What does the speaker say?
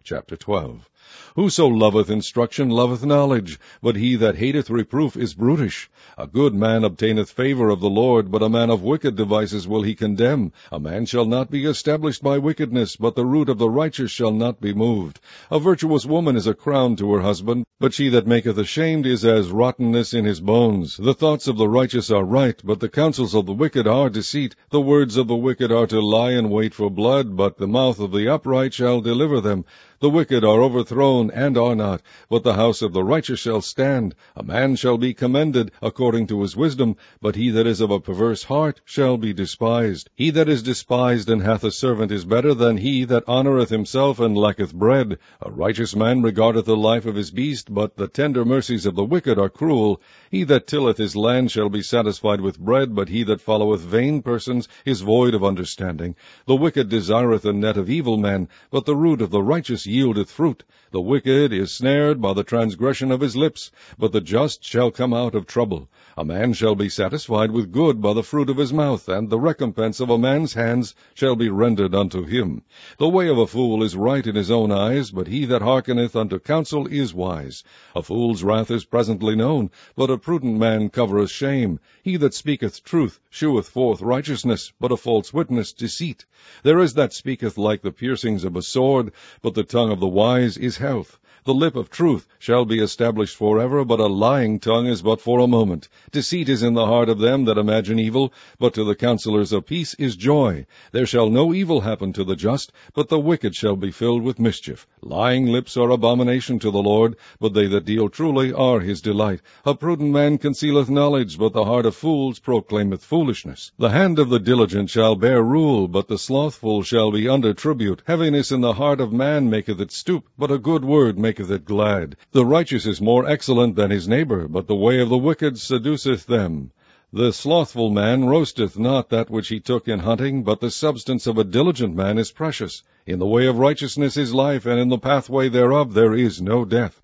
Chapter 12. Whoso loveth instruction loveth knowledge, but he that hateth reproof is brutish. A good man obtaineth favor of the Lord, but a man of wicked devices will he condemn. A man shall not be established by wickedness, but the root of the righteous shall not be moved. A virtuous woman is a crown to her husband, but she that maketh ashamed is as rottenness in his bones. The thoughts of the righteous are right, but the counsels of the wicked are deceit. The words of the wicked are to lie in wait for blood, but the mouth of the upright shall deliver them. The wicked are overthrown and are not, but the house of the righteous shall stand. A man shall be commended according to his wisdom, but he that is of a perverse heart shall be despised. He that is despised and hath a servant is better than he that honoureth himself and lacketh bread. A righteous man regardeth the life of his beast, but the tender mercies of the wicked are cruel. He that tilleth his land shall be satisfied with bread, but he that followeth vain persons is void of understanding. The wicked desireth a net of evil men, but the root of the righteous yieldeth fruit. The wicked is snared by the transgression of his lips, but the just shall come out of trouble. A man shall be satisfied with good by the fruit of his mouth, and the recompense of a man's hands shall be rendered unto him. The way of a fool is right in his own eyes, but he that hearkeneth unto counsel is wise. A fool's wrath is presently known, but a prudent man covereth shame. He that speaketh truth sheweth forth righteousness, but a false witness deceit. There is that speaketh like the piercings of a sword, but the tongue of the wise is health. The lip of truth shall be established forever, but a lying tongue is but for a moment. Deceit is in the heart of them that imagine evil, but to the counselors of peace is joy. There shall no evil happen to the just, but the wicked shall be filled with mischief. Lying lips are abomination to the Lord, but they that deal truly are his delight. A prudent man concealeth knowledge, but the heart of fools proclaimeth foolishness. The hand of the diligent shall bear rule, but the slothful shall be under tribute. Heaviness in the heart of man maketh it stoop, but a good word maketh it glad. The righteous is more excellent than his neighbor, but the way of the wicked seduceth them. The slothful man roasteth not that which he took in hunting, but the substance of a diligent man is precious. In the way of righteousness is life, and in the pathway thereof there is no death.